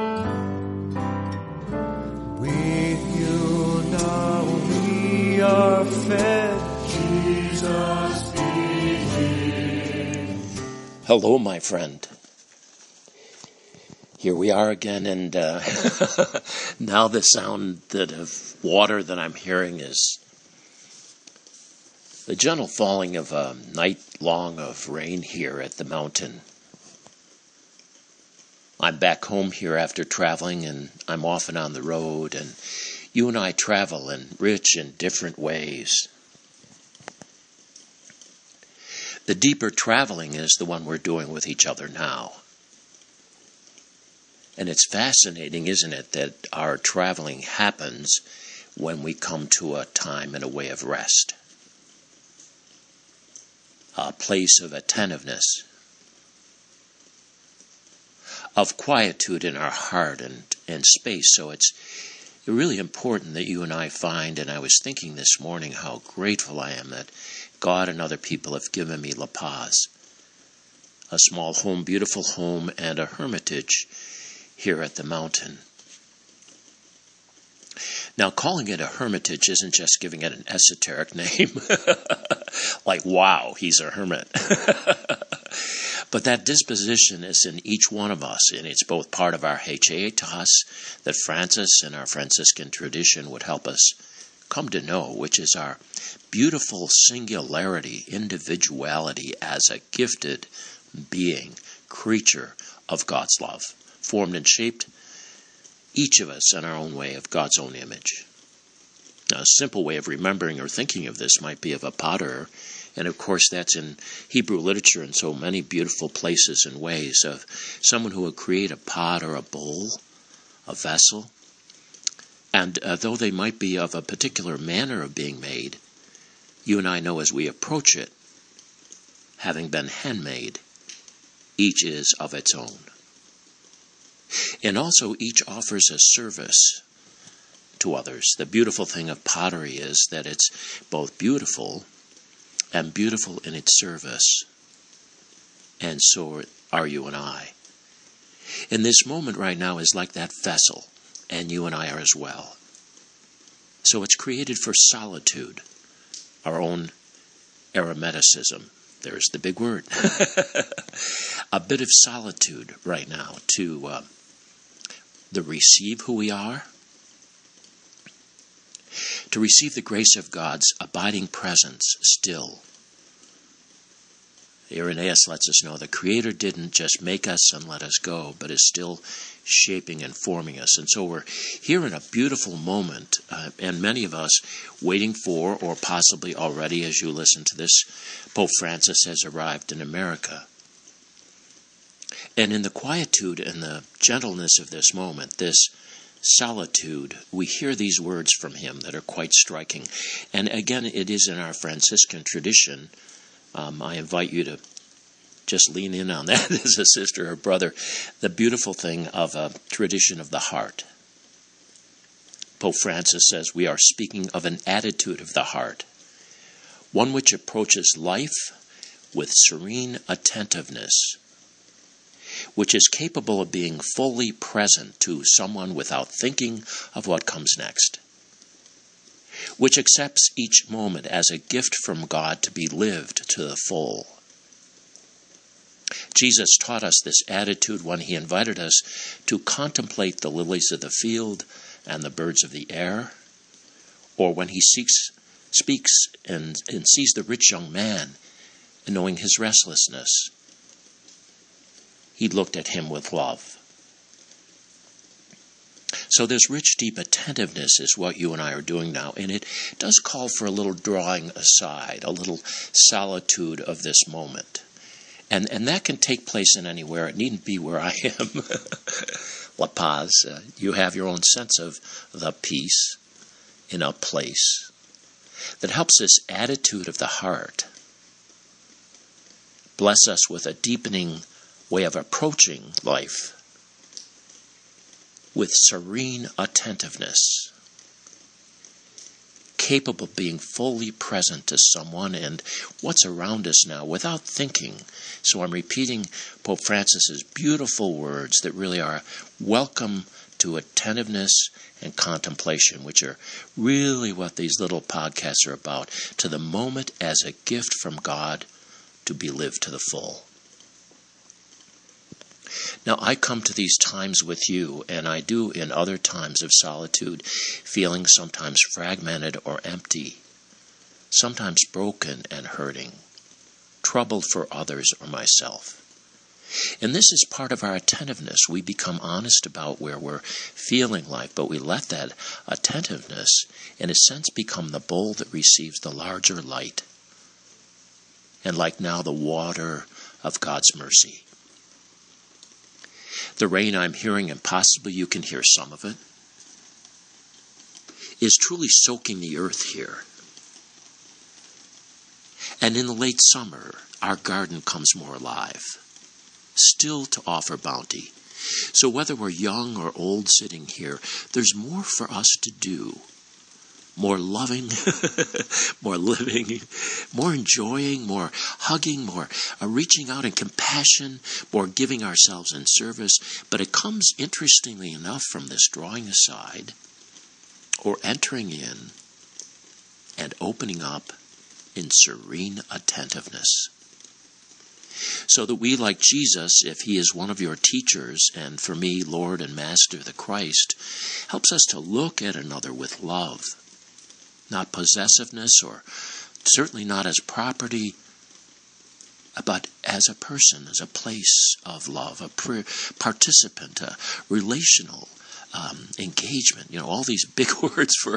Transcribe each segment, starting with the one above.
With you now we are fed, Jesus be. Hello, my friend. Here we are again, and now the sound of water that I'm hearing is the gentle falling of a night long of rain here at the mountain. I'm back home here after traveling, and I'm often on the road, and you and I travel in rich and different ways. The deeper traveling is the one we're doing with each other now. And it's fascinating, isn't it, that our traveling happens when we come to a time and a way of rest, a place of attentiveness, of quietude in our heart and space. So it's really important that you and I find, and I was thinking this morning how grateful I am that God and other people have given me La Paz, a small home, beautiful home, and a hermitage here at the mountain. Now, calling it a hermitage isn't just giving it an esoteric name, like, wow, he's a hermit. But that disposition is in each one of us, and it's both part of our Heichetas that Francis and our Franciscan tradition would help us come to know, which is our beautiful singularity, individuality as a gifted being, creature of God's love, formed and shaped, each of us in our own way, of God's own image. Now, a simple way of remembering or thinking of this might be of a potter, and of course that's in Hebrew literature in so many beautiful places and ways, of someone who would create a pot or a bowl, a vessel, and though they might be of a particular manner of being made, you and I know as we approach it, having been handmade, each is of its own. And also each offers a service to others. The beautiful thing of pottery is that it's both beautiful and beautiful in its service. And so are you and I. And this moment right now is like that vessel, and you and I are as well. So it's created for solitude, our own eremiticism. There's the big word. A bit of solitude right now to receive who we are, to receive the grace of God's abiding presence still. Irenaeus lets us know the Creator didn't just make us and let us go, but is still shaping and forming us. And so we're here in a beautiful moment, and many of us waiting for, or possibly already as you listen to this, Pope Francis has arrived in America. And in the quietude and the gentleness of this moment, this solitude, we hear these words from him that are quite striking. And again, it is in our Franciscan tradition. I invite you to just lean in on that as a sister or brother. The beautiful thing of a tradition of the heart. Pope Francis says we are speaking of an attitude of the heart, one which approaches life with serene attentiveness, which is capable of being fully present to someone without thinking of what comes next, which accepts each moment as a gift from God to be lived to the full. Jesus taught us this attitude when he invited us to contemplate the lilies of the field and the birds of the air, or when he speaks and sees the rich young man, and knowing his restlessness, he looked at him with love. So this rich, deep attentiveness is what you and I are doing now, and it does call for a little drawing aside, a little solitude of this moment. And that can take place in anywhere. It needn't be where I am. La Paz, you have your own sense of the peace in a place that helps this attitude of the heart bless us with a deepening way of approaching life with serene attentiveness, capable of being fully present to someone and what's around us now without thinking. So I'm repeating Pope Francis's beautiful words that really are welcome to attentiveness and contemplation, which are really what these little podcasts are about, to the moment as a gift from God to be lived to the full. Now, I come to these times with you, and I do in other times of solitude, feeling sometimes fragmented or empty, sometimes broken and hurting, troubled for others or myself. And this is part of our attentiveness. We become honest about where we're feeling like, but we let that attentiveness, in a sense, become the bowl that receives the larger light. And like now, the water of God's mercy. The rain I'm hearing, and possibly you can hear some of it, is truly soaking the earth here. And in the late summer, our garden comes more alive, still to offer bounty. So whether we're young or old sitting here, there's more for us to do. More loving, more living, more enjoying, more hugging, more reaching out in compassion, more giving ourselves in service. But it comes, interestingly enough, from this drawing aside or entering in and opening up in serene attentiveness. So that we, like Jesus, if he is one of your teachers, and for me, Lord and Master, the Christ, helps us to look at another with love. Not possessiveness, or certainly not as property, but as a person, as a place of love, a participant, a relational engagement. You know, all these big words for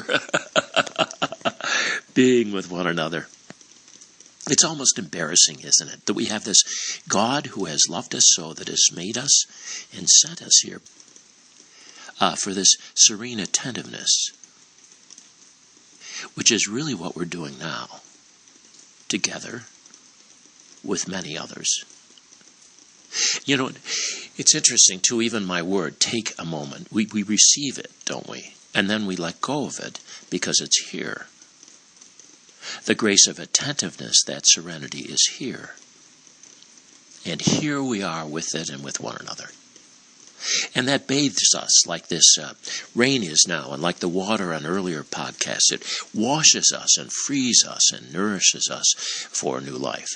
being with one another. It's almost embarrassing, isn't it, that we have this God who has loved us so, that has made us and sent us here for this serene attentiveness, which is really what we're doing now, together with many others. You know, it's interesting, too, even my word, take a moment. We receive it, don't we? And then we let go of it because it's here. The grace of attentiveness, that serenity, is here. And here we are with it and with one another. And that bathes us like this rain is now, and like the water on earlier podcasts. It washes us and frees us and nourishes us for a new life.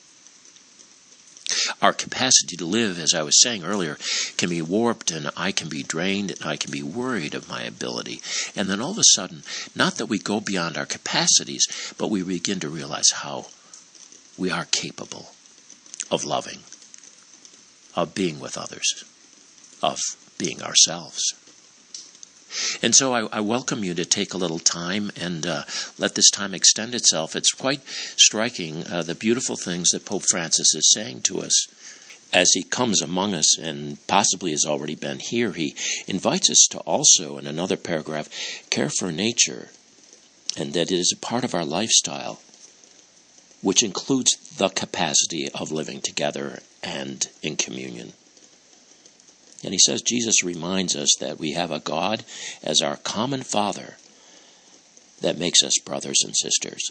Our capacity to live, as I was saying earlier, can be warped, and I can be drained, and I can be worried of my ability. And then all of a sudden, not that we go beyond our capacities, but we begin to realize how we are capable of loving, of being with others, of being ourselves. And so I welcome you to take a little time and let this time extend itself. It's quite striking, the beautiful things that Pope Francis is saying to us as he comes among us, and possibly has already been here. He invites us to also, in another paragraph, care for nature, and that it is a part of our lifestyle, which includes the capacity of living together and in communion. And he says, Jesus reminds us that we have a God as our common Father that makes us brothers and sisters.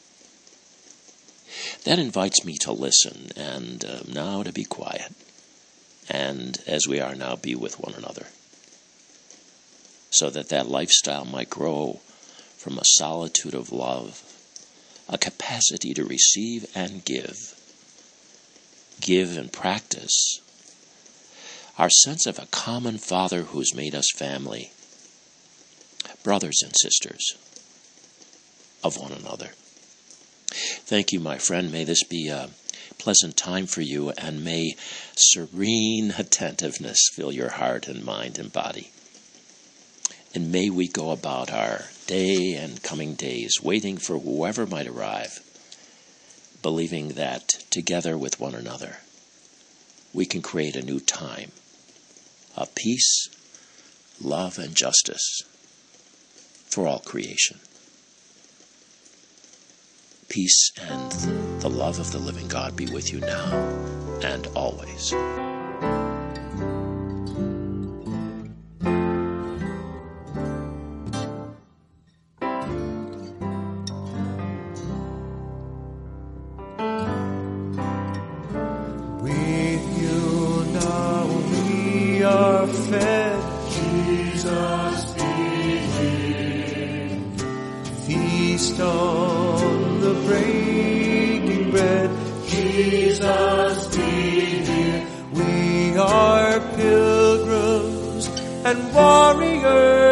That invites me to listen and now to be quiet. And as we are now, be with one another. So that lifestyle might grow from a solitude of love, a capacity to receive and give. Give and practice our sense of a common Father who's made us family, brothers and sisters of one another. Thank you, my friend. May this be a pleasant time for you, and may serene attentiveness fill your heart and mind and body. And may we go about our day and coming days, waiting for whoever might arrive, believing that together with one another, we can create a new time of peace, love, and justice for all creation. Peace and the love of the living God be with you now and always. fed. Jesus be here. Feast on the breaking bread. Jesus be here. We are pilgrims and warriors.